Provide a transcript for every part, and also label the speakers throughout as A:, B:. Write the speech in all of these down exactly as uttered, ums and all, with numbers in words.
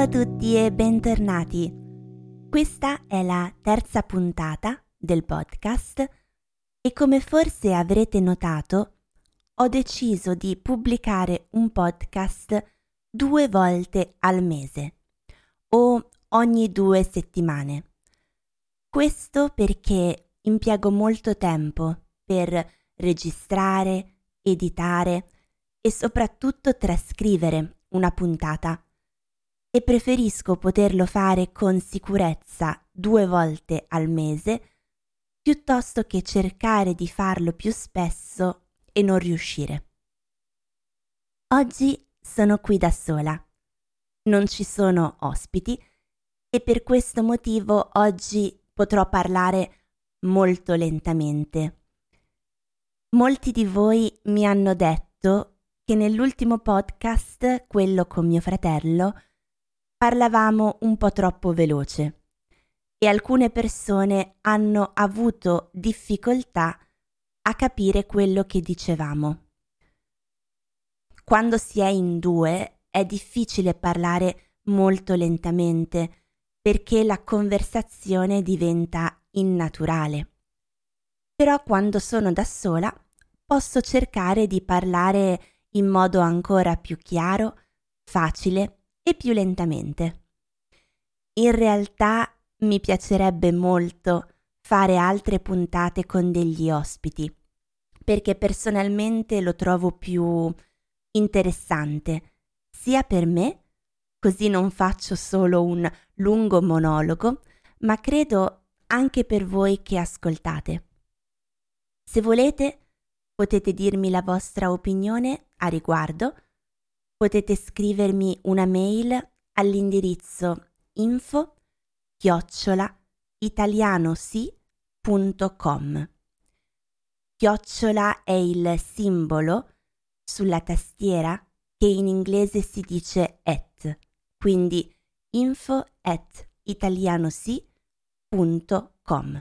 A: a tutti e bentornati. Questa è la terza puntata del podcast e come forse avrete notato, ho deciso di pubblicare un podcast due volte al mese o ogni due settimane. Questo perché impiego molto tempo per registrare, editare e soprattutto trascrivere una puntata e preferisco poterlo fare con sicurezza due volte al mese piuttosto che cercare di farlo più spesso e non riuscire. Oggi sono qui da sola, non ci sono ospiti e per questo motivo oggi potrò parlare molto lentamente. Molti di voi mi hanno detto che nell'ultimo podcast, quello con mio fratello, parlavamo un po' troppo veloce e alcune persone hanno avuto difficoltà a capire quello che dicevamo. Quando si è in due è difficile parlare molto lentamente perché la conversazione diventa innaturale. Però quando sono da sola posso cercare di parlare in modo ancora più chiaro, facile e più lentamente. In realtà mi piacerebbe molto fare altre puntate con degli ospiti, perché personalmente lo trovo più interessante, sia per me, così non faccio solo un lungo monologo, ma credo anche per voi che ascoltate. Se volete, potete dirmi la vostra opinione a riguardo, potete scrivermi una mail all'indirizzo info chiocciola italianosi punto com. Chiocciola è il simbolo sulla tastiera che in inglese si dice at, quindi info at italianosi punto com.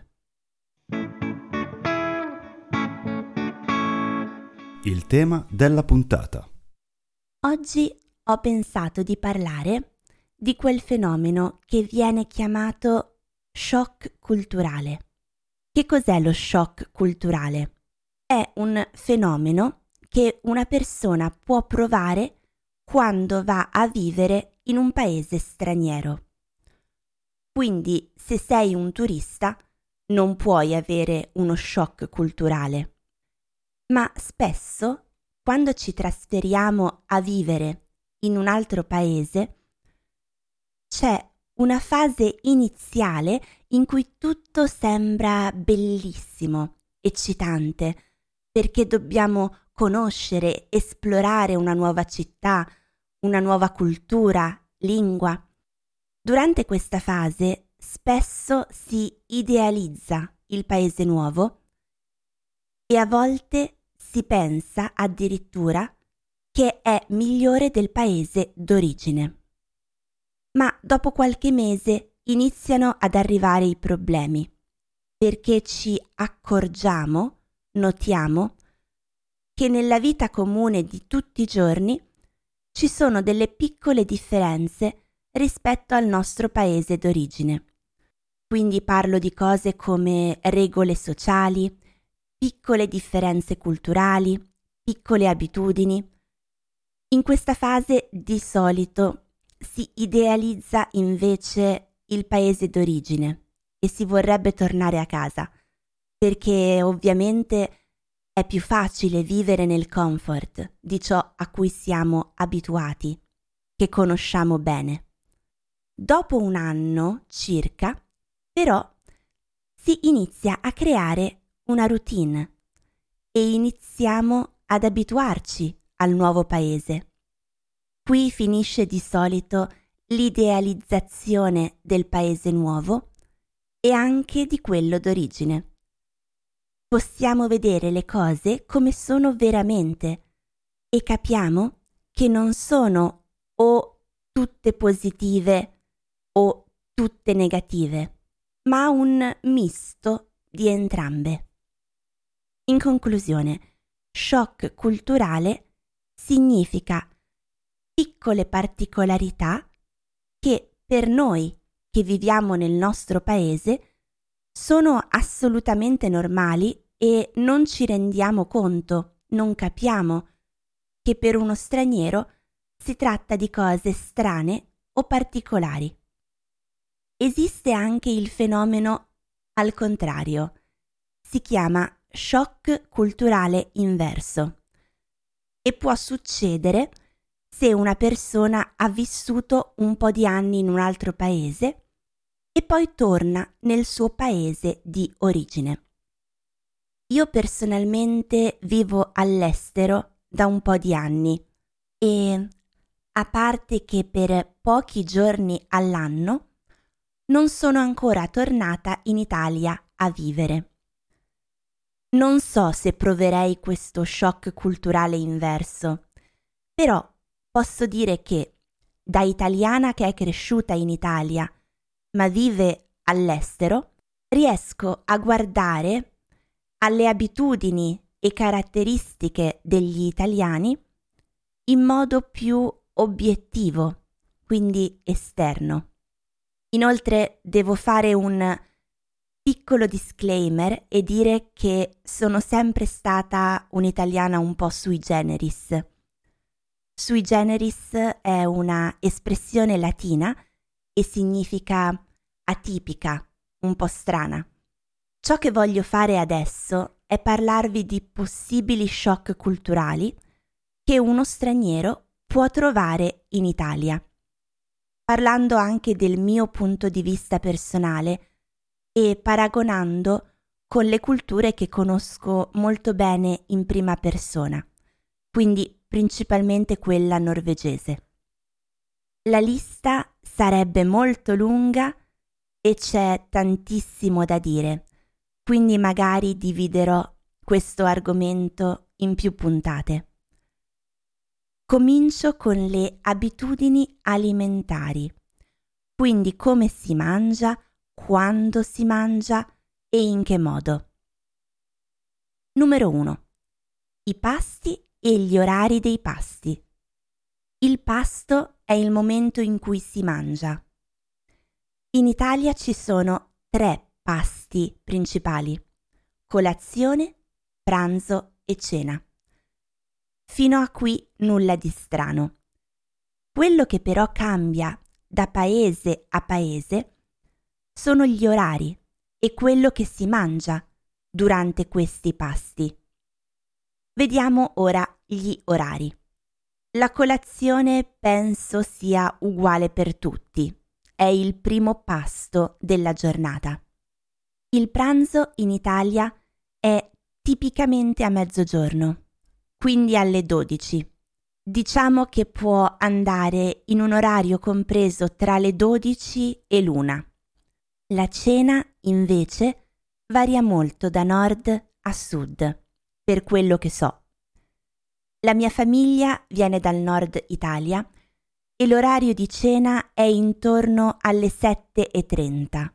B: Il tema della puntata.
A: Oggi ho pensato di parlare di quel fenomeno che viene chiamato shock culturale. Che cos'è lo shock culturale? È un fenomeno che una persona può provare quando va a vivere in un paese straniero. Quindi, se sei un turista, non puoi avere uno shock culturale. Ma spesso, quando ci trasferiamo a vivere in un altro paese, c'è una fase iniziale in cui tutto sembra bellissimo, eccitante, perché dobbiamo conoscere, esplorare una nuova città, una nuova cultura, lingua. Durante questa fase spesso si idealizza il paese nuovo e a volte si pensa addirittura che è migliore del paese d'origine. Ma dopo qualche mese iniziano ad arrivare i problemi, perché ci accorgiamo, notiamo, che nella vita comune di tutti i giorni ci sono delle piccole differenze rispetto al nostro paese d'origine. Quindi parlo di cose come regole sociali, piccole differenze culturali, piccole abitudini. In questa fase di solito si idealizza invece il paese d'origine e si vorrebbe tornare a casa, perché ovviamente è più facile vivere nel comfort di ciò a cui siamo abituati, che conosciamo bene. Dopo un anno circa, però, si inizia a creare una routine e iniziamo ad abituarci al nuovo paese. Qui finisce di solito l'idealizzazione del paese nuovo e anche di quello d'origine. Possiamo vedere le cose come sono veramente e capiamo che non sono o tutte positive o tutte negative, ma un misto di entrambe. In conclusione, shock culturale significa piccole particolarità che per noi che viviamo nel nostro paese sono assolutamente normali e non ci rendiamo conto, non capiamo che per uno straniero si tratta di cose strane o particolari. Esiste anche il fenomeno al contrario. Si chiama shock culturale inverso e può succedere se una persona ha vissuto un po' di anni in un altro paese e poi torna nel suo paese di origine. Io personalmente vivo all'estero da un po' di anni e, a parte che per pochi giorni all'anno, non sono ancora tornata in Italia a vivere. Non so se proverei questo shock culturale inverso, però posso dire che da italiana che è cresciuta in Italia ma vive all'estero, riesco a guardare alle abitudini e caratteristiche degli italiani in modo più obiettivo, quindi esterno. Inoltre devo fare un piccolo disclaimer e dire che sono sempre stata un'italiana un po' sui generis. Sui generis è una espressione latina e significa atipica, un po' strana. Ciò che voglio fare adesso è parlarvi di possibili shock culturali che uno straniero può trovare in Italia, parlando anche del mio punto di vista personale e paragonando con le culture che conosco molto bene in prima persona, quindi principalmente quella norvegese. La lista sarebbe molto lunga e c'è tantissimo da dire, quindi magari dividerò questo argomento in più puntate. Comincio con le abitudini alimentari, quindi come si mangia, quando si mangia e in che modo. Numero uno. I pasti e gli orari dei pasti. Il pasto è il momento in cui si mangia. In Italia ci sono tre pasti principali: colazione, pranzo e cena. Fino a qui nulla di strano. Quello che però cambia da paese a paese sono gli orari e quello che si mangia durante questi pasti. Vediamo ora gli orari. La colazione penso sia uguale per tutti. È il primo pasto della giornata. Il pranzo in Italia è tipicamente a mezzogiorno, quindi alle dodici. Diciamo che può andare in un orario compreso tra le dodici e l'una. La cena, invece, varia molto da nord a sud, per quello che so. La mia famiglia viene dal nord Italia e l'orario di cena è intorno alle sette e trenta.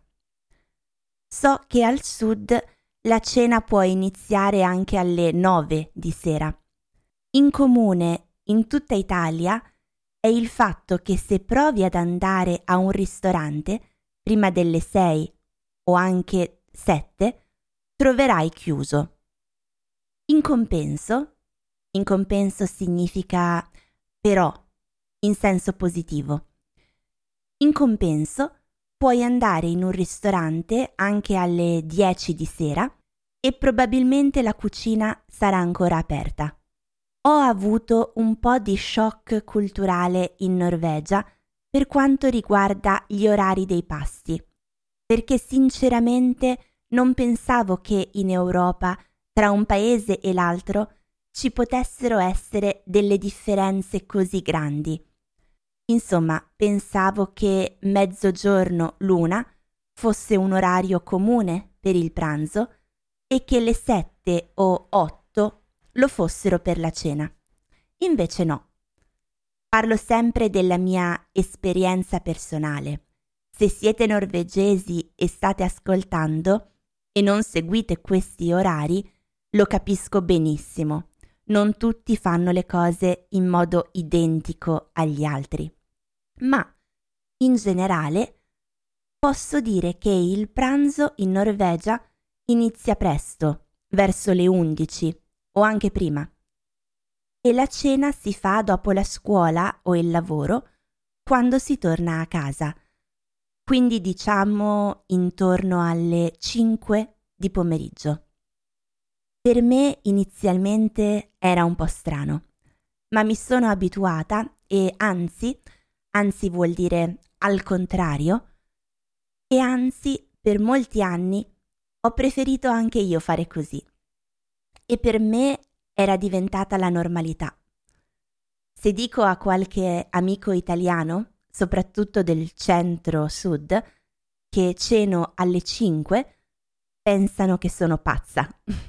A: So che al sud la cena può iniziare anche alle nove di sera. In comune in tutta Italia è il fatto che se provi ad andare a un ristorante prima delle sei o anche sette, troverai chiuso. In compenso, in compenso significa però, in senso positivo. In compenso, puoi andare in un ristorante anche alle dieci di sera e probabilmente la cucina sarà ancora aperta. Ho avuto un po' di shock culturale in Norvegia per quanto riguarda gli orari dei pasti, perché sinceramente non pensavo che in Europa, tra un paese e l'altro, ci potessero essere delle differenze così grandi. Insomma, pensavo che mezzogiorno l'una fosse un orario comune per il pranzo e che le sette o otto lo fossero per la cena. Invece no. Parlo sempre della mia esperienza personale. Se siete norvegesi e state ascoltando e non seguite questi orari, lo capisco benissimo. Non tutti fanno le cose in modo identico agli altri. Ma In generale, posso dire che il pranzo in Norvegia inizia presto, verso le undici o anche prima, e la cena si fa dopo la scuola o il lavoro, quando si torna a casa, quindi diciamo intorno alle cinque di pomeriggio. Per me inizialmente era un po' strano, ma mi sono abituata e anzi, anzi vuol dire al contrario, e anzi per molti anni ho preferito anche io fare così. E per me era diventata la normalità. Se dico a qualche amico italiano, soprattutto del centro-sud, che ceno alle cinque, pensano che sono pazza.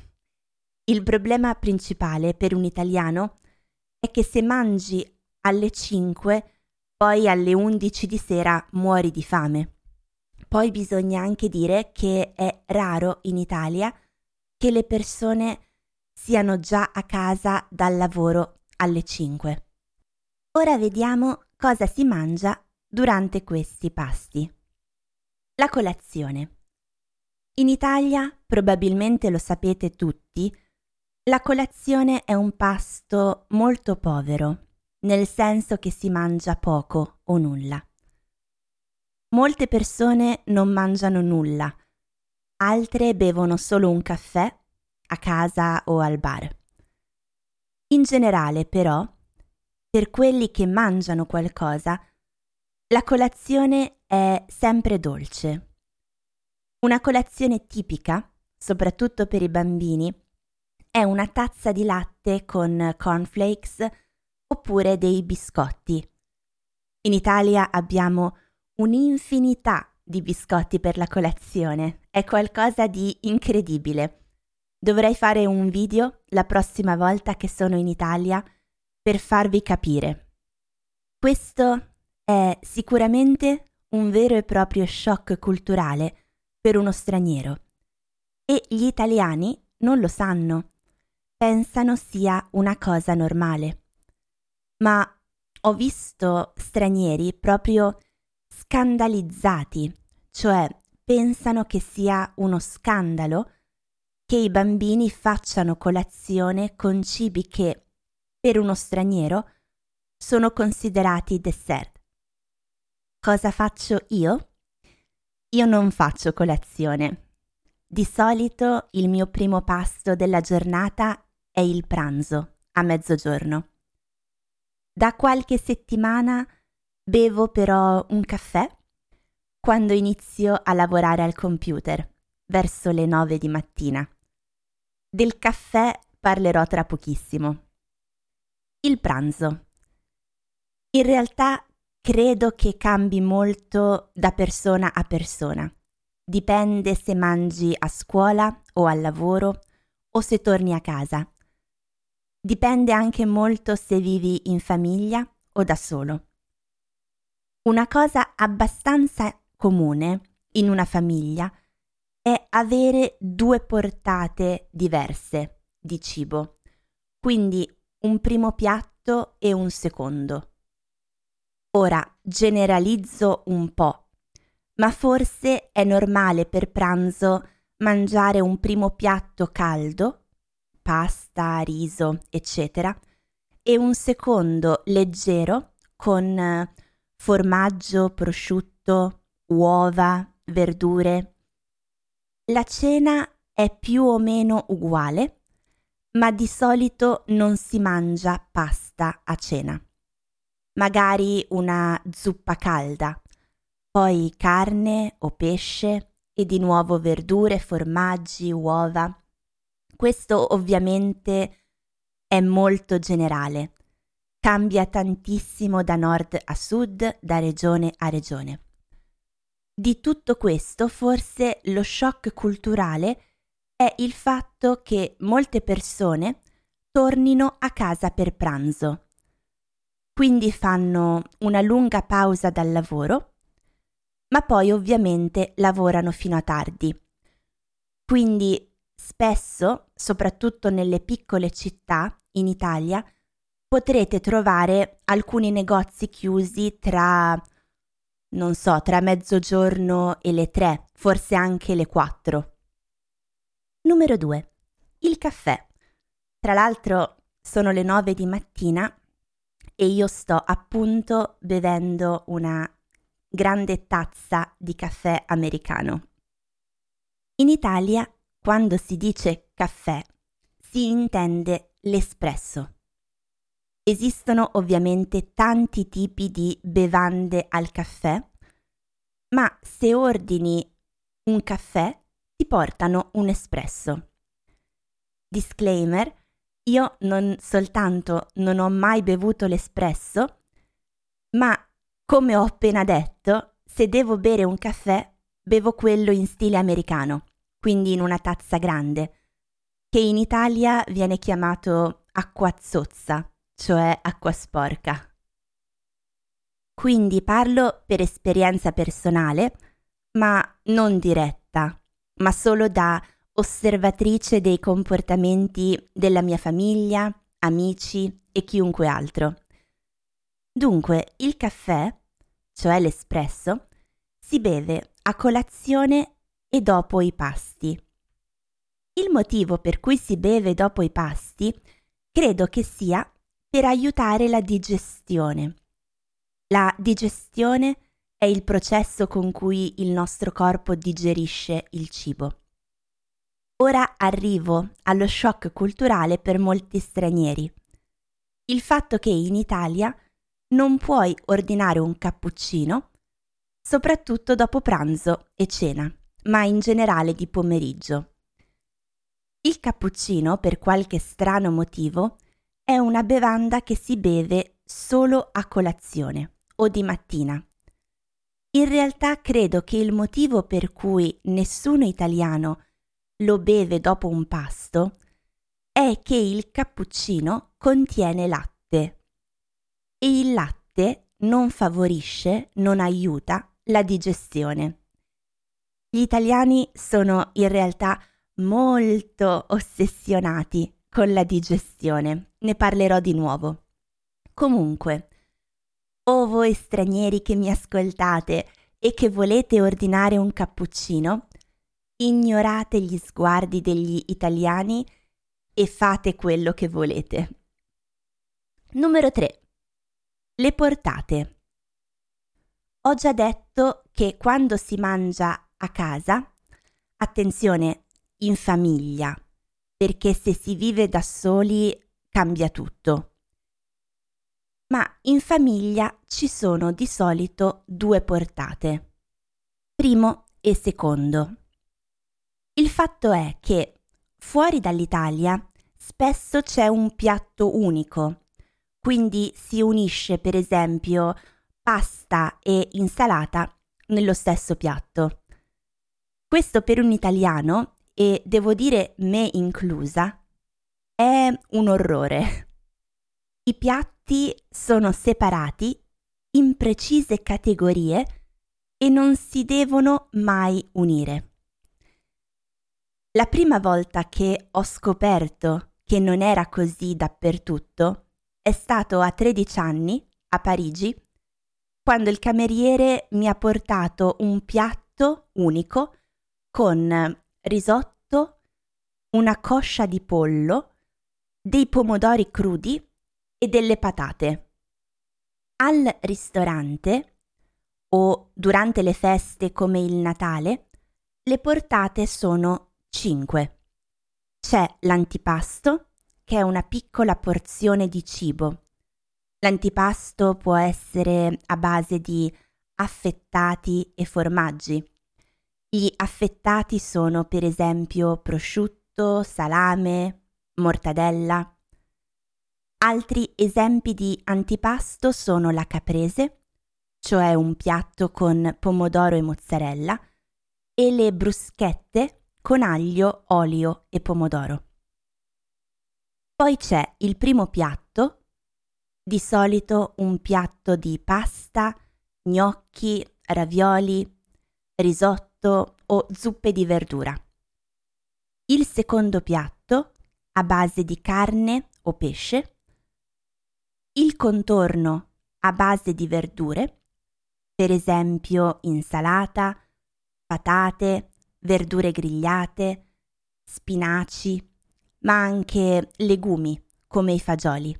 A: Il problema principale per un italiano è che se mangi alle cinque, poi alle undici di sera muori di fame. Poi bisogna anche dire che è raro in Italia che le persone siano già a casa dal lavoro alle cinque. Ora vediamo cosa si mangia durante questi pasti. La colazione. In Italia, probabilmente lo sapete tutti, la colazione è un pasto molto povero, nel senso che si mangia poco o nulla. Molte persone non mangiano nulla, altre bevono solo un caffè a casa o al bar. In generale, però, per quelli che mangiano qualcosa, la colazione è sempre dolce. Una colazione tipica, soprattutto per i bambini, è una tazza di latte con cornflakes oppure dei biscotti. In Italia abbiamo un'infinità di biscotti per la colazione, è qualcosa di incredibile. Dovrei fare un video la prossima volta che sono in Italia per farvi capire. Questo è sicuramente un vero e proprio shock culturale per uno straniero e gli italiani non lo sanno, pensano sia una cosa normale. Ma ho visto stranieri proprio scandalizzati, cioè pensano che sia uno scandalo che i bambini facciano colazione con cibi che, per uno straniero, sono considerati dessert. Cosa faccio io? Io non faccio colazione. Di solito il mio primo pasto della giornata è il pranzo, a mezzogiorno. Da qualche settimana bevo però un caffè quando inizio a lavorare al computer, verso le nove di mattina. Del caffè parlerò tra pochissimo. Il pranzo. In realtà credo che cambi molto da persona a persona. Dipende se mangi a scuola o al lavoro o se torni a casa. Dipende anche molto se vivi in famiglia o da solo. Una cosa abbastanza comune in una famiglia è avere due portate diverse di cibo, quindi un primo piatto e un secondo. Ora generalizzo un po', ma forse è normale per pranzo mangiare un primo piatto caldo, pasta, riso, eccetera, e un secondo leggero con formaggio, prosciutto, uova, verdure. La cena è più o meno uguale, ma di solito non si mangia pasta a cena. Magari una zuppa calda, poi carne o pesce e di nuovo verdure, formaggi, uova. Questo ovviamente è molto generale, cambia tantissimo da nord a sud, da regione a regione. Di tutto questo forse lo shock culturale è il fatto che molte persone tornino a casa per pranzo. Quindi fanno una lunga pausa dal lavoro, ma poi ovviamente lavorano fino a tardi. Quindi spesso, soprattutto nelle piccole città in Italia, potrete trovare alcuni negozi chiusi tra non so, tra mezzogiorno e le tre, forse anche le quattro. Numero due. Il caffè. Tra l'altro sono le nove di mattina e io sto appunto bevendo una grande tazza di caffè americano. In Italia, quando si dice caffè, si intende l'espresso. Esistono ovviamente tanti tipi di bevande al caffè, ma se ordini un caffè ti portano un espresso. Disclaimer, io non soltanto non ho mai bevuto l'espresso, ma come ho appena detto, se devo bere un caffè, bevo quello in stile americano, quindi in una tazza grande, che in Italia viene chiamato acqua zozza, cioè acqua sporca. Quindi parlo per esperienza personale, ma non diretta, ma solo da osservatrice dei comportamenti della mia famiglia, amici e chiunque altro. Dunque, il caffè, cioè l'espresso, si beve a colazione e dopo i pasti. Il motivo per cui si beve dopo i pasti credo che sia per aiutare la digestione. La digestione è il processo con cui il nostro corpo digerisce il cibo. Ora arrivo allo shock culturale per molti stranieri. Il fatto che in Italia non puoi ordinare un cappuccino, soprattutto dopo pranzo e cena, ma in generale di pomeriggio. Il cappuccino, per qualche strano motivo, è una bevanda che si beve solo a colazione o di mattina. In realtà credo che il motivo per cui nessuno italiano lo beve dopo un pasto è che il cappuccino contiene latte e il latte non favorisce, non aiuta la digestione. Gli italiani sono in realtà molto ossessionati con la digestione, ne parlerò di nuovo. Comunque, o voi stranieri che mi ascoltate e che volete ordinare un cappuccino, ignorate gli sguardi degli italiani e fate quello che volete. Numero tre. Le portate. Ho già detto che quando si mangia a casa, attenzione, in famiglia, perché se si vive da soli cambia tutto. Ma in famiglia ci sono di solito due portate, primo e secondo. Il fatto è che fuori dall'Italia spesso c'è un piatto unico, quindi si unisce per esempio pasta e insalata nello stesso piatto. Questo per un italiano, e devo dire me inclusa, è un orrore. I piatti sono separati in precise categorie e non si devono mai unire. La prima volta che ho scoperto che non era così dappertutto è stato a tredici anni, a Parigi, quando il cameriere mi ha portato un piatto unico con risotto, una coscia di pollo, dei pomodori crudi e delle patate. Al ristorante o durante le feste come il Natale, le portate sono cinque. C'è l'antipasto, che è una piccola porzione di cibo. L'antipasto può essere a base di affettati e formaggi. Gli affettati sono per esempio prosciutto, salame, mortadella. Altri esempi di antipasto sono la caprese, cioè un piatto con pomodoro e mozzarella, e le bruschette con aglio, olio e pomodoro. Poi c'è il primo piatto, di solito un piatto di pasta, gnocchi, ravioli, risotto o zuppe di verdura. Il secondo piatto, a base di carne o pesce. Il contorno, a base di verdure. per esempio insalata, patate, verdure grigliate, spinaci, ma anche legumi come i fagioli.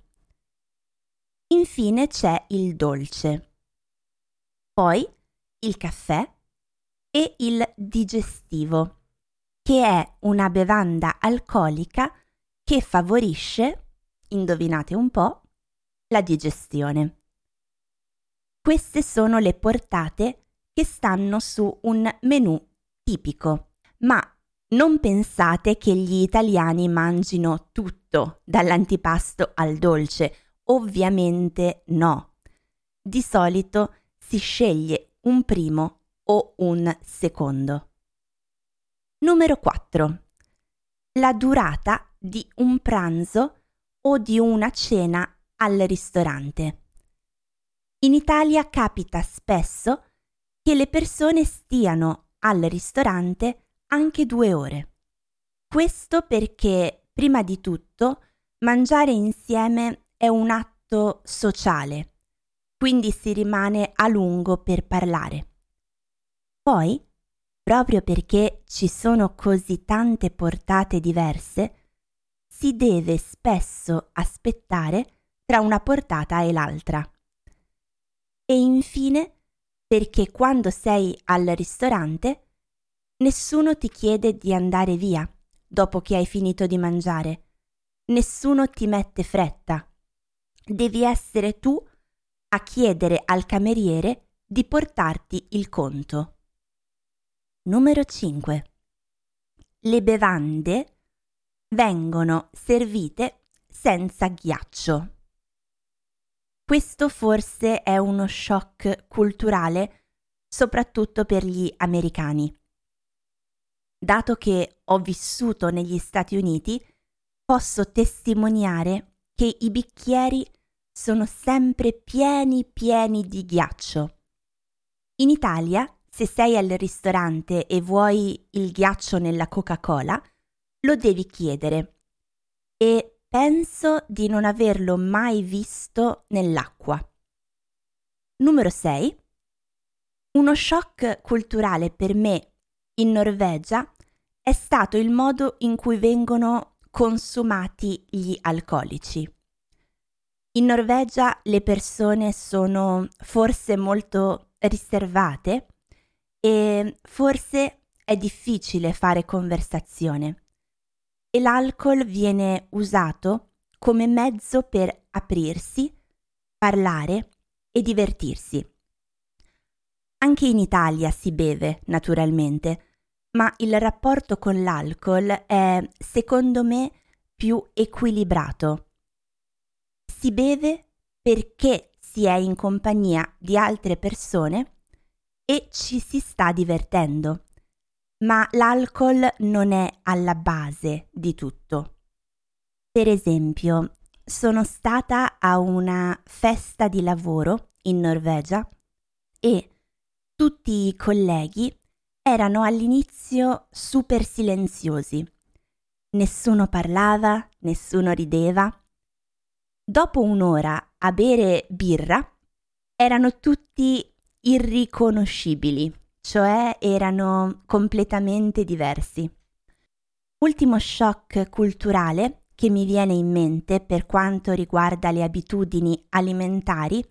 A: Infine c'è il dolce, poi il caffè e il digestivo, che è una bevanda alcolica che favorisce, indovinate un po', la digestione. Queste sono le portate che stanno su un menù tipico, ma non pensate che gli italiani mangino tutto, dall'antipasto al dolce. Ovviamente no. Di solito si sceglie un primo o un secondo. Numero quattro. La durata di un pranzo o di una cena al ristorante. In Italia capita spesso che le persone stiano al ristorante anche due ore. Questo perché, prima di tutto, mangiare insieme è un atto sociale, quindi si rimane a lungo per parlare. Poi, proprio perché ci sono così tante portate diverse, si deve spesso aspettare tra una portata e l'altra. E infine, perché quando sei al ristorante, nessuno ti chiede di andare via dopo che hai finito di mangiare. Nessuno ti mette fretta. Devi essere tu a chiedere al cameriere di portarti il conto. Numero cinque. Le bevande vengono servite senza ghiaccio. Questo forse è uno shock culturale, soprattutto per gli americani. Dato che ho vissuto negli Stati Uniti, posso testimoniare che i bicchieri sono sempre pieni pieni di ghiaccio. In Italia, se sei al ristorante e vuoi il ghiaccio nella Coca-Cola, lo devi chiedere. E penso di non averlo mai visto nell'acqua. Numero sei. Uno shock culturale per me in Norvegia è stato il modo in cui vengono consumati gli alcolici. In Norvegia le persone sono forse molto riservate e forse è difficile fare conversazione. E l'alcol viene usato come mezzo per aprirsi, parlare e divertirsi. Anche in Italia si beve, naturalmente, ma il rapporto con l'alcol è, secondo me, più equilibrato. Si beve perché si è in compagnia di altre persone e ci si sta divertendo. Ma l'alcol non è alla base di tutto. Per esempio, sono stata a una festa di lavoro in Norvegia e tutti i colleghi erano all'inizio super silenziosi. Nessuno parlava, nessuno rideva. Dopo un'ora a bere birra, erano tutti irriconoscibili. Cioè erano completamente diversi. Ultimo shock culturale che mi viene in mente per quanto riguarda le abitudini alimentari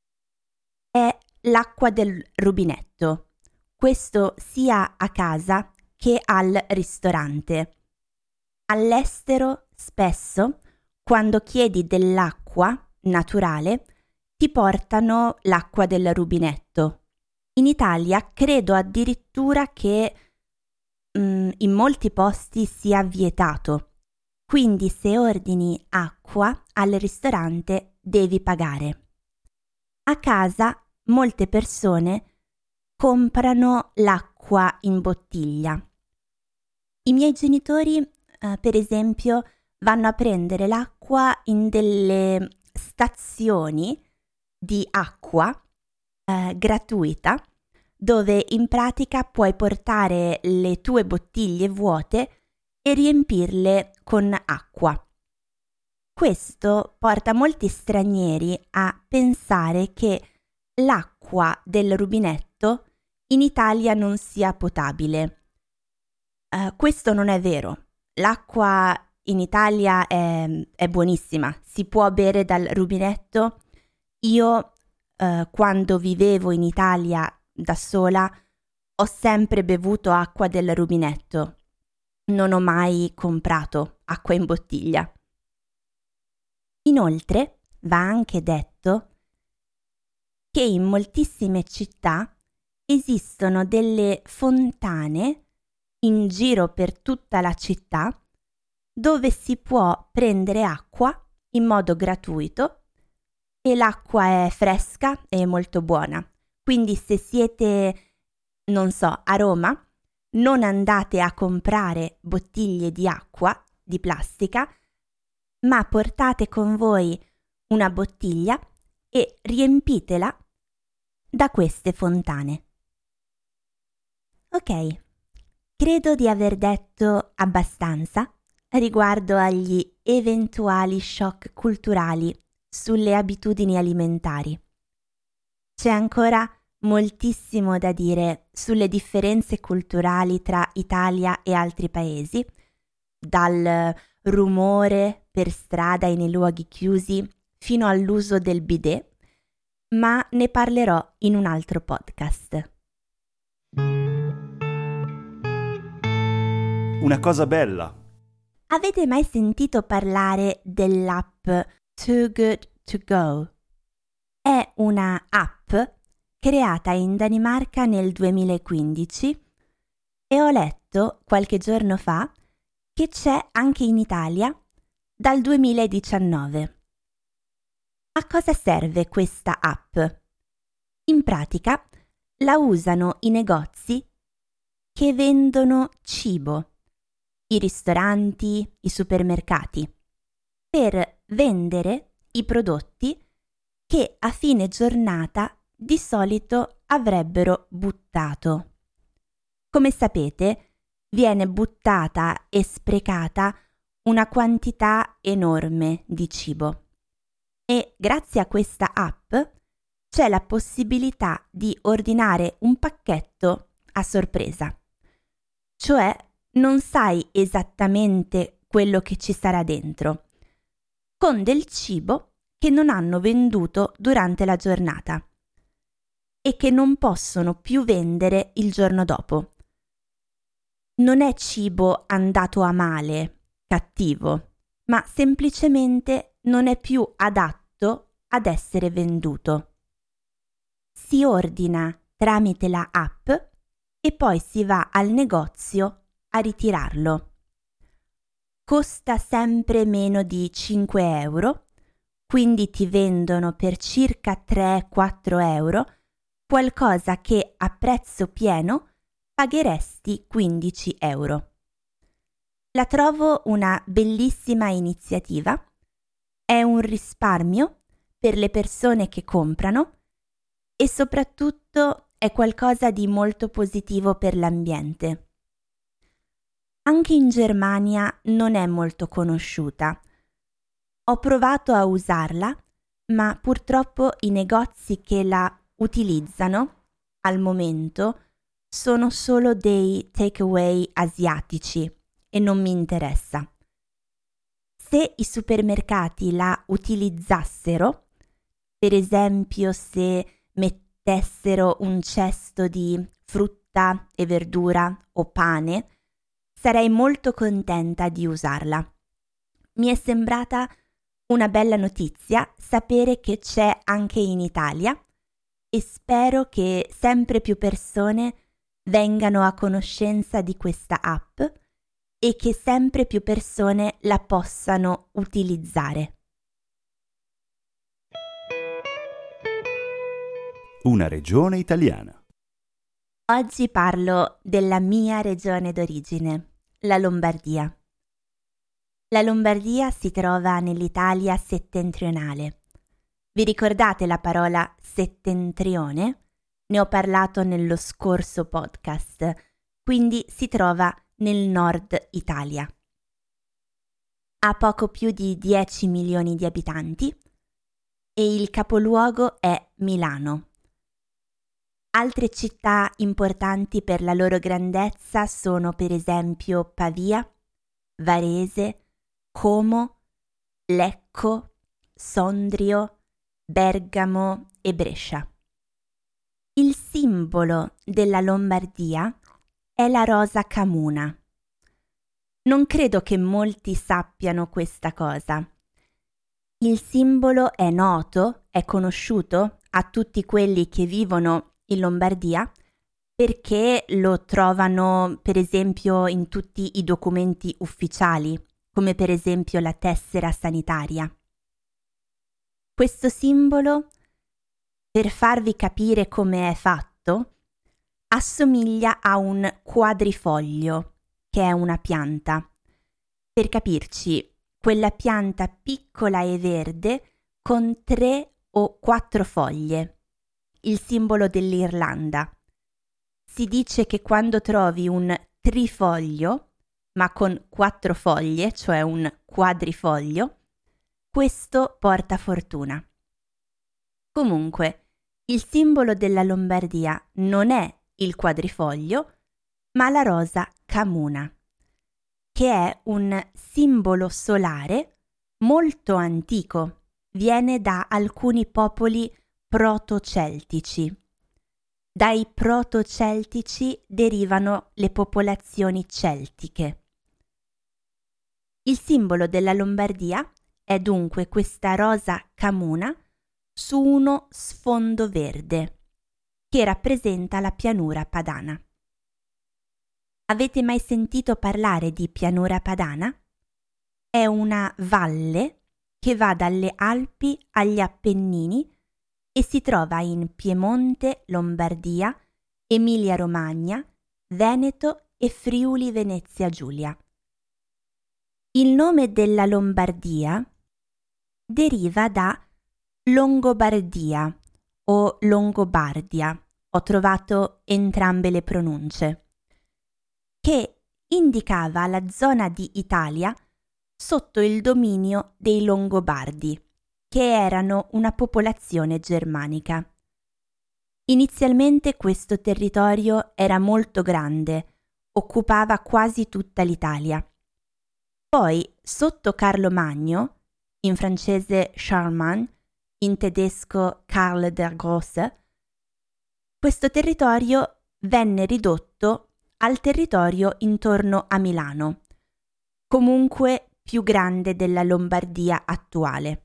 A: è l'acqua del rubinetto. Questo sia a casa che al ristorante. All'estero spesso, quando chiedi dell'acqua naturale, ti portano l'acqua del rubinetto. In Italia credo addirittura che mh, in molti posti sia vietato, quindi se ordini acqua al ristorante devi pagare. A casa molte persone comprano l'acqua in bottiglia. I miei genitori, eh, per esempio, vanno a prendere l'acqua in delle stazioni di acqua Eh, gratuita, dove in pratica puoi portare le tue bottiglie vuote e riempirle con acqua. Questo porta molti stranieri a pensare che l'acqua l'acqua del rubinetto in Italia non sia potabile. Uh, questo non è vero. L'acqua in Italia è, è buonissima, si può bere dal rubinetto. Io, uh, quando vivevo in Italia da sola, ho sempre bevuto acqua del rubinetto. Non ho mai comprato acqua in bottiglia. Inoltre, va anche detto che in moltissime città esistono delle fontane in giro per tutta la città dove si può prendere acqua in modo gratuito e l'acqua è fresca e molto buona. Quindi se siete, non so, a Roma, non andate a comprare bottiglie di acqua di plastica, ma portate con voi una bottiglia e riempitela da queste fontane. Ok, credo di aver detto abbastanza riguardo agli eventuali shock culturali sulle abitudini alimentari. C'è ancora moltissimo da dire sulle differenze culturali tra Italia e altri paesi, dal rumore per strada e nei luoghi chiusi fino all'uso del bidet, ma ne parlerò in un altro podcast.
B: Una cosa bella.
A: Avete mai sentito parlare dell'app Too Good To Go? È una app creata in Danimarca nel duemilaquindici e ho letto qualche giorno fa che c'è anche in Italia dal duemiladiciannove. A cosa serve questa app? In pratica la usano i negozi che vendono cibo, i ristoranti, i supermercati, per vendere i prodotti che a fine giornata di solito avrebbero buttato. Come sapete, viene buttata e sprecata una quantità enorme di cibo e grazie a questa app c'è la possibilità di ordinare un pacchetto a sorpresa. Cioè, non sai esattamente quello che ci sarà dentro, con del cibo che non hanno venduto durante la giornata e che non possono più vendere il giorno dopo. Non è cibo andato a male, cattivo, ma semplicemente non è più adatto ad essere venduto. Si ordina tramite la app e poi si va al negozio a ritirarlo. Costa sempre meno di cinque euro, quindi ti vendono per circa tre quattro euro qualcosa che a prezzo pieno pagheresti quindici euro. La trovo una bellissima iniziativa, è un risparmio per le persone che comprano e soprattutto è qualcosa di molto positivo per l'ambiente. Anche in Germania non è molto conosciuta. Ho provato a usarla, ma purtroppo i negozi che la utilizzano al momento sono solo dei takeaway asiatici e non mi interessa. Se i supermercati la utilizzassero, per esempio se mettessero un cesto di frutta e verdura o pane, sarei molto contenta di usarla. Mi è sembrata una bella notizia sapere che c'è anche in Italia e spero che sempre più persone vengano a conoscenza di questa app e che sempre più persone la possano utilizzare.
B: Una regione italiana.
A: Oggi parlo della mia regione d'origine, la Lombardia. La Lombardia si trova nell'Italia settentrionale. Vi ricordate la parola settentrione? Ne ho parlato nello scorso podcast, quindi si trova nel nord Italia. Ha poco più di dieci milioni di abitanti e il capoluogo è Milano. Altre città importanti per la loro grandezza sono per esempio Pavia, Varese, Como, Lecco, Sondrio, Bergamo e Brescia. Il simbolo della Lombardia è la rosa camuna. Non credo che molti sappiano questa cosa. Il simbolo è noto, è conosciuto a tutti quelli che vivono in Lombardia perché lo trovano per esempio in tutti i documenti ufficiali, come per esempio la tessera sanitaria. Questo simbolo, per farvi capire come è fatto, assomiglia a un quadrifoglio, che è una pianta. Per capirci, quella pianta piccola e verde con tre o quattro foglie, il simbolo dell'Irlanda. Si dice che quando trovi un trifoglio, ma con quattro foglie, cioè un quadrifoglio, questo porta fortuna. Comunque, il simbolo della Lombardia non è il quadrifoglio, ma la rosa camuna, che è un simbolo solare molto antico. Viene da alcuni popoli proto-celtici. Dai proto-celtici derivano le popolazioni celtiche. Il simbolo della Lombardia è dunque questa rosa camuna su uno sfondo verde, che rappresenta la pianura padana. Avete mai sentito parlare di pianura padana? È una valle che va dalle Alpi agli Appennini e si trova in Piemonte, Lombardia, Emilia-Romagna, Veneto e Friuli-Venezia Giulia. Il nome della Lombardia deriva da Longobardia o Longobardia, ho trovato entrambe le pronunce, che indicava la zona di Italia sotto il dominio dei Longobardi, che erano una popolazione germanica. Inizialmente questo territorio era molto grande, occupava quasi tutta l'Italia. Poi, sotto Carlo Magno, in francese Charlemagne, in tedesco Karl der Große, questo territorio venne ridotto al territorio intorno a Milano, comunque più grande della Lombardia attuale.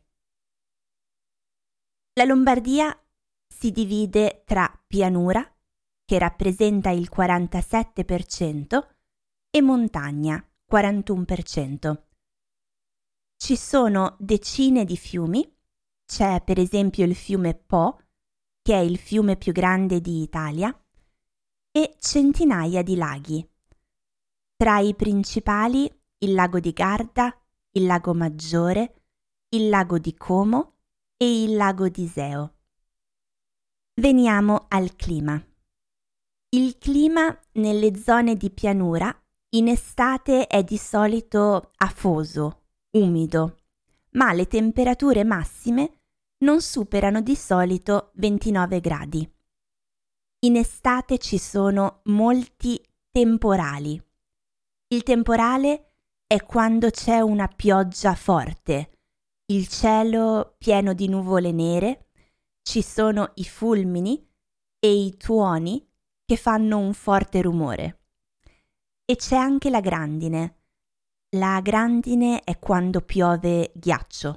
A: La Lombardia si divide tra pianura, che rappresenta il quarantasette per cento, e montagna, quarantuno per cento. Ci sono decine di fiumi, c'è per esempio il fiume Po, che è il fiume più grande di Italia, e centinaia di laghi. Tra i principali il lago di Garda, il lago Maggiore, il lago di Como e il lago di Iseo. Veniamo al clima. Il clima nelle zone di pianura in estate è di solito afoso, umido, ma le temperature massime non superano di solito ventinove gradi. In estate ci sono molti temporali. Il temporale è quando c'è una pioggia forte, il cielo pieno di nuvole nere, ci sono i fulmini e i tuoni che fanno un forte rumore. E c'è anche la grandine. La grandine è quando piove ghiaccio.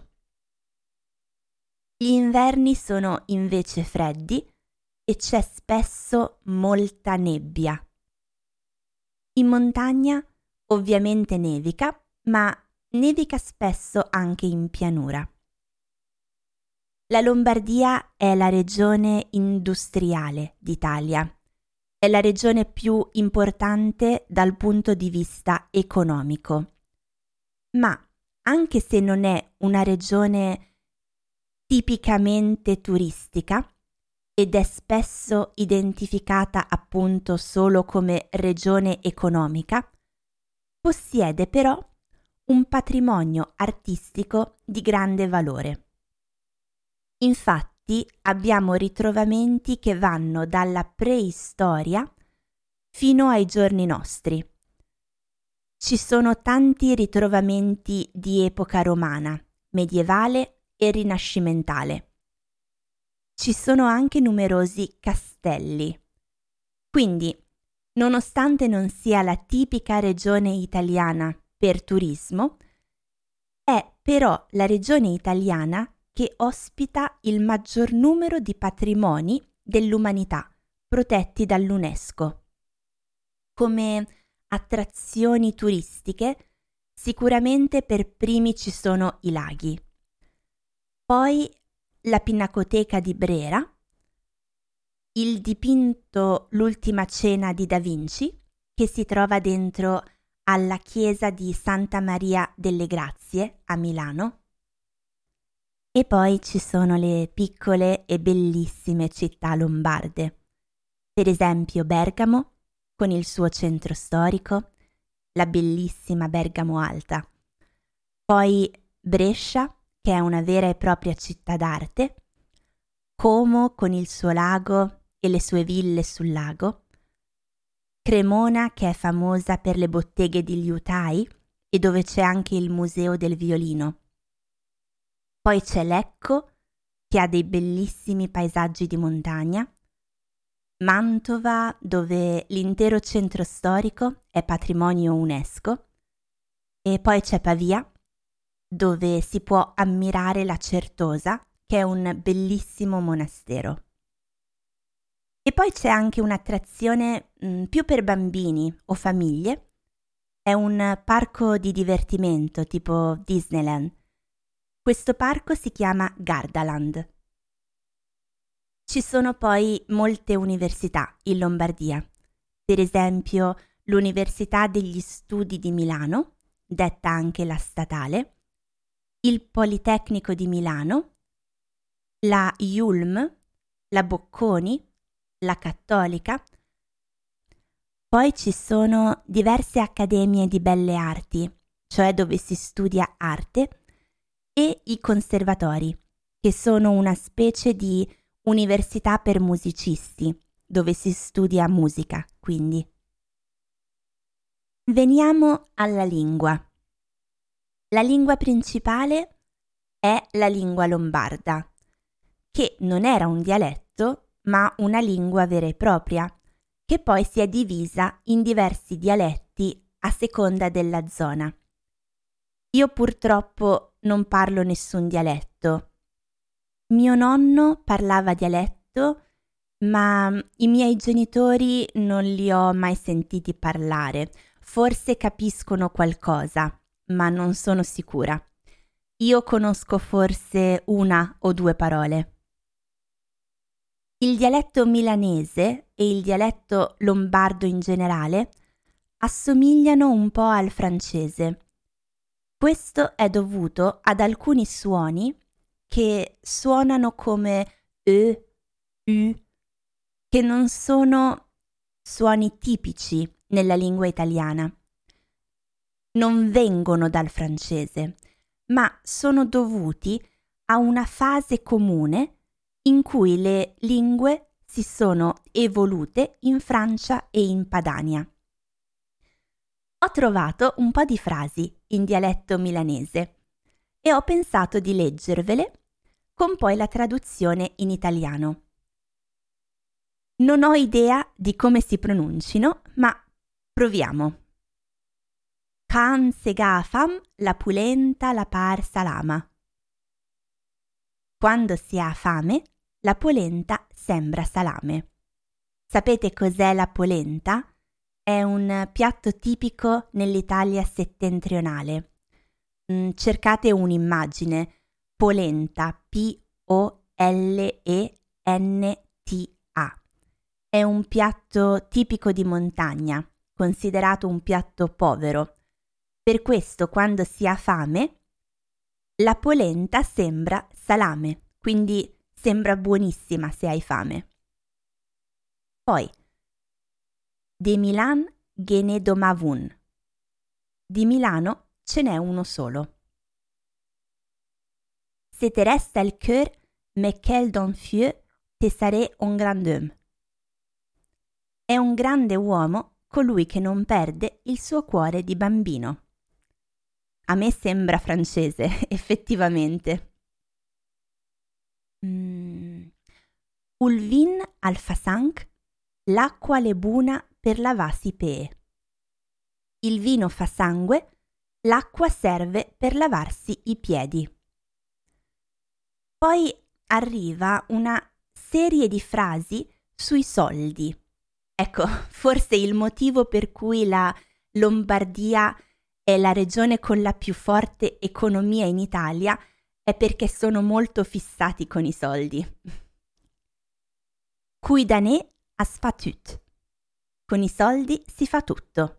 A: Gli inverni sono invece freddi e c'è spesso molta nebbia. In montagna ovviamente nevica, ma nevica spesso anche in pianura. La Lombardia è la regione industriale d'Italia. È la regione più importante dal punto di vista economico. Ma anche se non è una regione tipicamente turistica ed è spesso identificata appunto solo come regione economica, possiede però un patrimonio artistico di grande valore. Infatti, questi abbiamo ritrovamenti che vanno dalla preistoria fino ai giorni nostri. Ci sono tanti ritrovamenti di epoca romana, medievale e rinascimentale. Ci sono anche numerosi castelli. Quindi, nonostante non sia la tipica regione italiana per turismo, è però la regione italiana che ospita il maggior numero di patrimoni dell'umanità protetti dall'UNESCO. Come attrazioni turistiche, sicuramente per primi ci sono i laghi, poi la Pinacoteca di Brera, il dipinto L'ultima cena di Da Vinci, che si trova dentro alla chiesa di Santa Maria delle Grazie a Milano, e poi ci sono le piccole e bellissime città lombarde, per esempio Bergamo, con il suo centro storico, la bellissima Bergamo Alta, poi Brescia, che è una vera e propria città d'arte, Como con il suo lago e le sue ville sul lago, Cremona, che è famosa per le botteghe di liutai e dove c'è anche il museo del violino. Poi c'è Lecco, che ha dei bellissimi paesaggi di montagna, Mantova, dove l'intero centro storico è patrimonio UNESCO, e poi c'è Pavia, dove si può ammirare la Certosa, che è un bellissimo monastero. E poi c'è anche un'attrazione mh, più per bambini o famiglie, è un parco di divertimento tipo Disneyland. Questo parco si chiama Gardaland. Ci sono poi molte università in Lombardia, per esempio l'Università degli Studi di Milano, detta anche la Statale, il Politecnico di Milano, la I U L M, la Bocconi, la Cattolica. Poi ci sono diverse accademie di belle arti, cioè dove si studia arte, e i conservatori, che sono una specie di università per musicisti, dove si studia musica, quindi. Veniamo alla lingua. La lingua principale è la lingua lombarda, che non era un dialetto, ma una lingua vera e propria, che poi si è divisa in diversi dialetti a seconda della zona. Io purtroppo non parlo nessun dialetto. Mio nonno parlava dialetto, ma i miei genitori non li ho mai sentiti parlare. Forse capiscono qualcosa, ma non sono sicura. Io conosco forse una o due parole. Il dialetto milanese e il dialetto lombardo in generale assomigliano un po' al francese. Questo è dovuto ad alcuni suoni che suonano come E, U, che non sono suoni tipici nella lingua italiana. Non vengono dal francese, ma sono dovuti a una fase comune in cui le lingue si sono evolute in Francia e in Padania. Ho trovato un po' di frasi in dialetto milanese e ho pensato di leggervele con poi la traduzione in italiano. Non ho idea di come si pronuncino, ma proviamo. Can segafam la pulenta la par salama. Quando si ha fame, la polenta sembra salame. Sapete cos'è la polenta? È un piatto tipico nell'Italia settentrionale. Mm, cercate un'immagine. Polenta, P O L E N T A. È un piatto tipico di montagna, considerato un piatto povero. Per questo, quando si ha fame, la polenta sembra salame, quindi sembra buonissima se hai fame. Poi, de Milan gene domavun. Di Milano ce n'è uno solo. Se te resta il cœur, mais quel don feu, te sarei un grand'homme. È un grande uomo colui che non perde il suo cuore di bambino. A me sembra francese, effettivamente. Mm. Ul vin al fa sangue, l'acqua le buna per lavarsi i pee. Il vino fa sangue, l'acqua serve per lavarsi i piedi. Poi arriva una serie di frasi sui soldi. Ecco, forse il motivo per cui la Lombardia è la regione con la più forte economia in Italia è perché sono molto fissati con i soldi. Cui danè as fa tut. Con i soldi si fa tutto.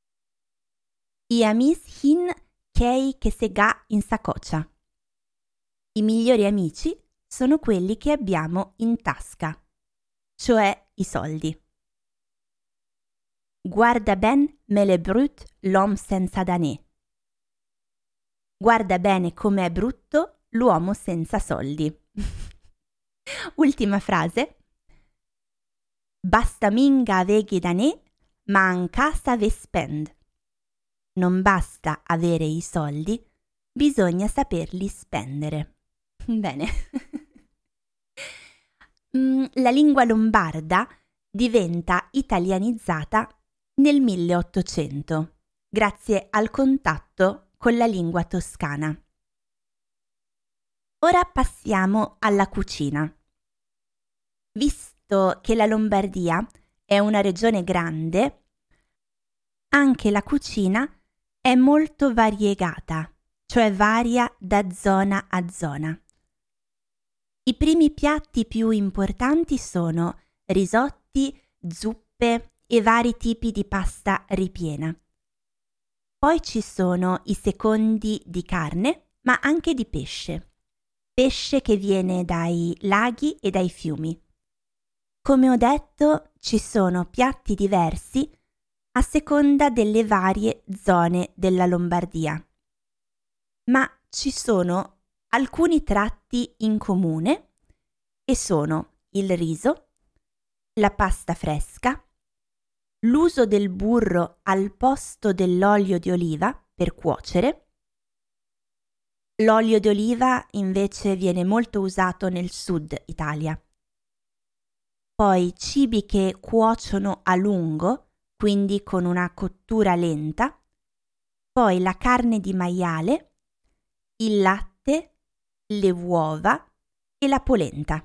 A: I amis hin chei che se ga in sacocia. I migliori amici sono quelli che abbiamo in tasca, cioè i soldi. Guarda ben me le brut l'homme senza danè. Guarda bene com'è brutto l'uomo senza soldi. Ultima frase. Basta minga aveghi danè, ma in casa ve spend. Non basta avere i soldi, bisogna saperli spendere. Bene. La lingua lombarda diventa italianizzata nel milleottocento, grazie al contatto con la lingua toscana. Ora passiamo alla cucina. Visto che la Lombardia è una regione grande, anche la cucina è molto variegata, cioè varia da zona a zona. I primi piatti più importanti sono risotti, zuppe e vari tipi di pasta ripiena. Poi ci sono i secondi di carne, ma anche di pesce. Pesce che viene dai laghi e dai fiumi. Come ho detto, ci sono piatti diversi a seconda delle varie zone della Lombardia. Ma ci sono alcuni tratti in comune e sono il riso, la pasta fresca, l'uso del burro al posto dell'olio di oliva per cuocere. L'olio di oliva invece viene molto usato nel sud Italia. Poi cibi che cuociono a lungo, quindi con una cottura lenta. Poi la carne di maiale, il latte, le uova e la polenta.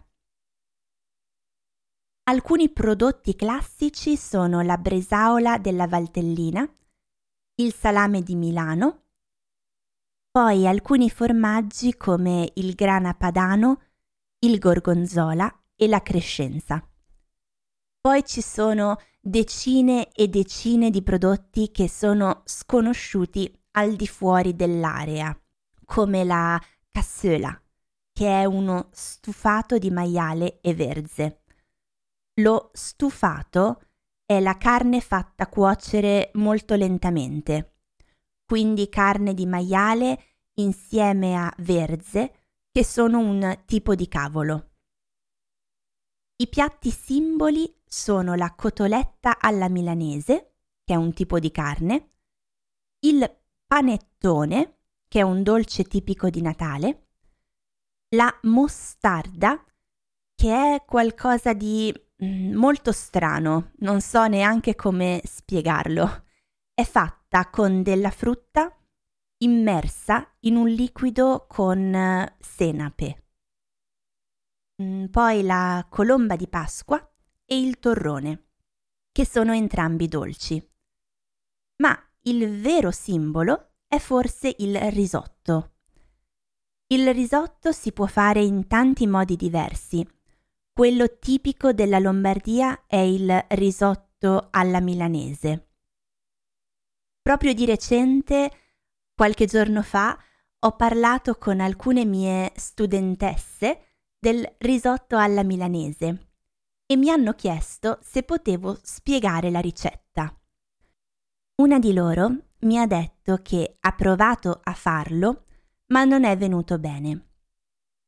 A: Alcuni prodotti classici sono la bresaola della Valtellina, il salame di Milano, poi alcuni formaggi come il grana padano, il gorgonzola e la crescenza. Poi ci sono decine e decine di prodotti che sono sconosciuti al di fuori dell'area, come la cassola, che è uno stufato di maiale e verze. Lo stufato è la carne fatta cuocere molto lentamente, quindi carne di maiale insieme a verze, che sono un tipo di cavolo. I piatti simboli sono la cotoletta alla milanese, che è un tipo di carne, il panettone, che è un dolce tipico di Natale, la mostarda, che è qualcosa di mm, molto strano, non so neanche come spiegarlo. È fatta con della frutta immersa in un liquido con uh, senape. Mm, poi la colomba di Pasqua e il torrone, che sono entrambi dolci. Ma il vero simbolo è forse il risotto. Il risotto si può fare in tanti modi diversi. Quello tipico della Lombardia è il risotto alla milanese. Proprio di recente, qualche giorno fa, ho parlato con alcune mie studentesse del risotto alla milanese e mi hanno chiesto se potevo spiegare la ricetta. Una di loro mi ha detto che ha provato a farlo, ma non è venuto bene.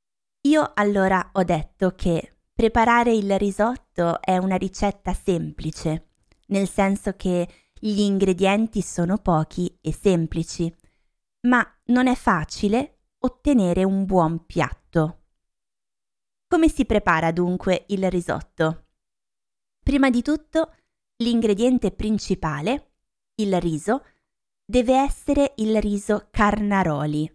A: Io allora ho detto che preparare il risotto è una ricetta semplice, nel senso che gli ingredienti sono pochi e semplici, ma non è facile ottenere un buon piatto. Come si prepara dunque il risotto? Prima di tutto, l'ingrediente principale, il riso, deve essere il riso Carnaroli,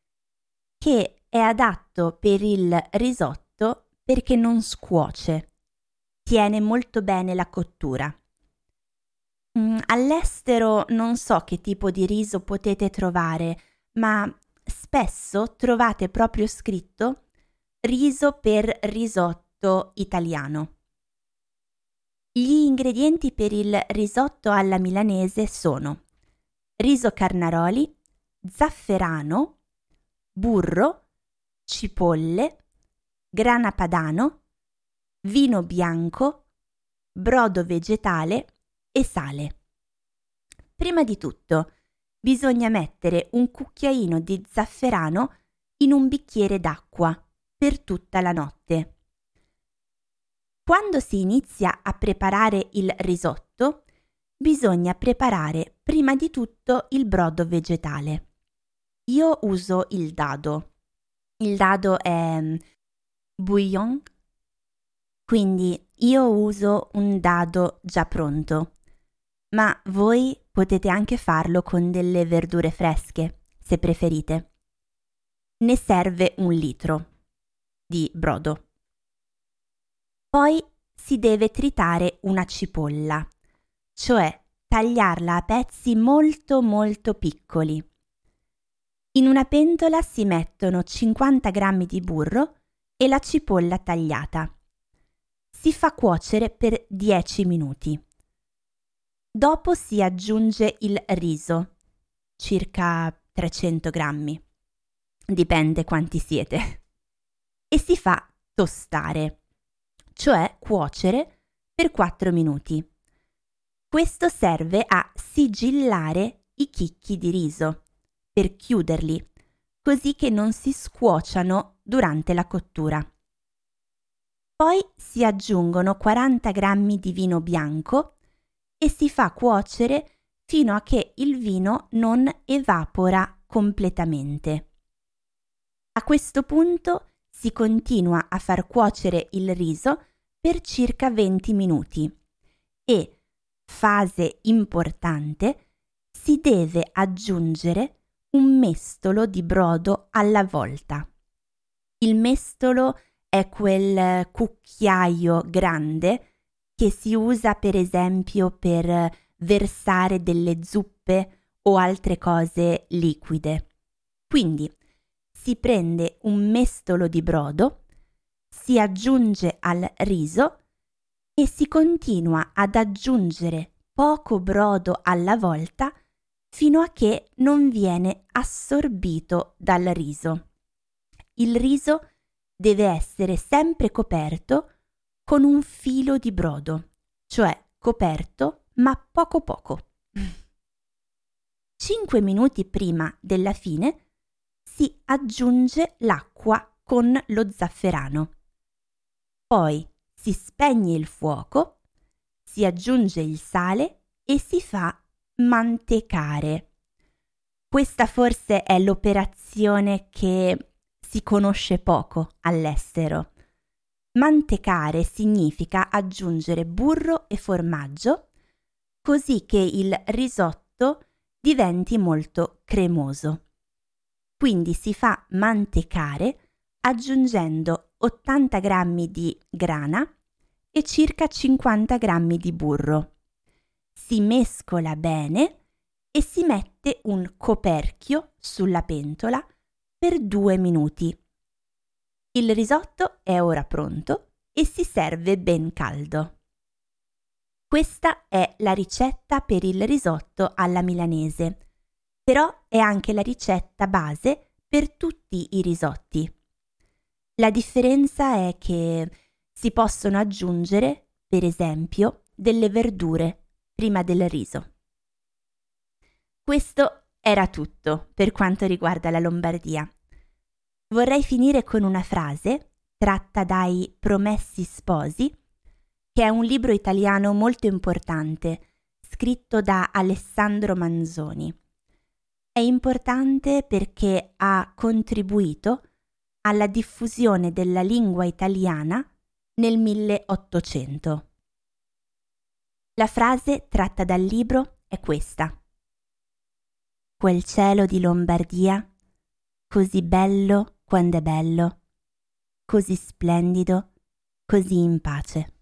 A: che è adatto per il risotto perché non scuoce, tiene molto bene la cottura. Mm, all'estero non so che tipo di riso potete trovare, ma spesso trovate proprio scritto riso per risotto italiano. Gli ingredienti per il risotto alla milanese sono riso Carnaroli, zafferano, burro, cipolle, grana padano, vino bianco, brodo vegetale e sale. Prima di tutto, bisogna mettere un cucchiaino di zafferano in un bicchiere d'acqua per tutta la notte. Quando si inizia a preparare il risotto, bisogna preparare prima di tutto il brodo vegetale. Io uso il dado. Il dado è bouillon, quindi io uso un dado già pronto, ma voi potete anche farlo con delle verdure fresche, se preferite. Ne serve un litro di brodo. Poi si deve tritare una cipolla, cioè tagliarla a pezzi molto molto piccoli. In una pentola si mettono cinquanta grammi di burro e la cipolla tagliata. Si fa cuocere per dieci minuti. Dopo si aggiunge il riso, circa trecento grammi, dipende quanti siete, e si fa tostare, cioè cuocere per quattro minuti. Questo serve a sigillare i chicchi di riso, per chiuderli, così che non si scuociano durante la cottura. Poi si aggiungono quaranta grammi di vino bianco e si fa cuocere fino a che il vino non evapora completamente. A questo punto si continua a far cuocere il riso per circa venti minuti e, fase importante, si deve aggiungere un mestolo di brodo alla volta. Il mestolo è quel cucchiaio grande che si usa per esempio per versare delle zuppe o altre cose liquide. Quindi si prende un mestolo di brodo, si aggiunge al riso e si continua ad aggiungere poco brodo alla volta fino a che non viene assorbito dal riso. Il riso deve essere sempre coperto con un filo di brodo, cioè coperto ma poco poco. Cinque minuti prima della fine si aggiunge l'acqua con lo zafferano. Poi si spegne il fuoco, si aggiunge il sale e si fa mantecare. Questa forse è l'operazione che si conosce poco all'estero. Mantecare significa aggiungere burro e formaggio così che il risotto diventi molto cremoso. Quindi si fa mantecare aggiungendo ottanta grammi di grana e circa cinquanta grammi di burro. Si mescola bene e si mette un coperchio sulla pentola per due minuti. Il risotto è ora pronto e si serve ben caldo. Questa è la ricetta per il risotto alla milanese, però è anche la ricetta base per tutti i risotti. La differenza è che si possono aggiungere, per esempio, delle verdure prima del riso. Questo era tutto per quanto riguarda la Lombardia. vorrei finire con una frase tratta dai Promessi Sposi, che è un libro italiano molto importante, scritto da Alessandro Manzoni. È importante perché ha contribuito alla diffusione della lingua italiana nel milleottocento. La frase tratta dal libro è questa: quel cielo di Lombardia, così bello quando è bello, così splendido, così in pace.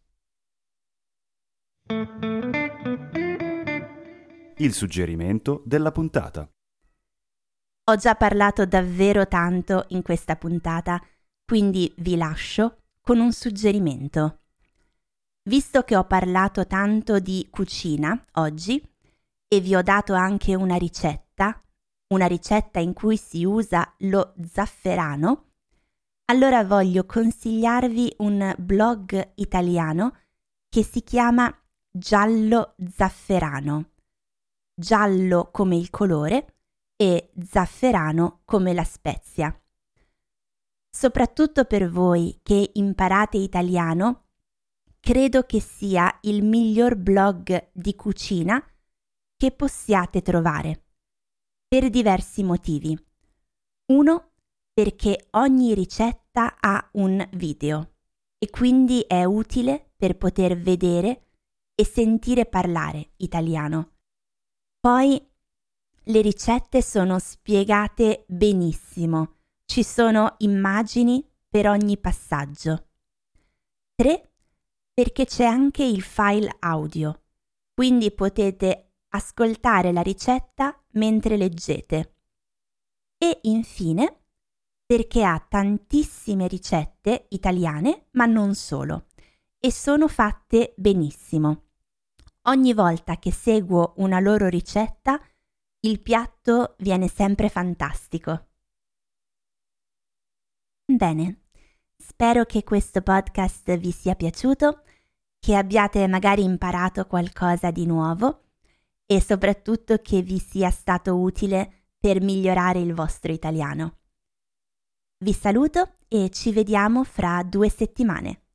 B: Il suggerimento della puntata.
A: Ho già parlato davvero tanto in questa puntata, quindi vi lascio con un suggerimento. Visto che ho parlato tanto di cucina oggi e vi ho dato anche una ricetta, una ricetta in cui si usa lo zafferano, allora voglio consigliarvi un blog italiano che si chiama Giallo Zafferano. Giallo come il colore e zafferano come la spezia. Soprattutto per voi che imparate italiano, credo che sia il miglior blog di cucina che possiate trovare, per diversi motivi. Uno, perché ogni ricetta ha un video e quindi è utile per poter vedere e sentire parlare italiano. Poi le ricette sono spiegate benissimo, ci sono immagini per ogni passaggio. tre. Perché c'è anche il file audio, quindi potete ascoltare la ricetta mentre leggete. E infine, perché ha tantissime ricette italiane, ma non solo, e sono fatte benissimo. Ogni volta che seguo una loro ricetta, il piatto viene sempre fantastico. Bene, spero che questo podcast vi sia piaciuto, che abbiate magari imparato qualcosa di nuovo e soprattutto che vi sia stato utile per migliorare il vostro italiano. Vi saluto e ci vediamo fra due settimane.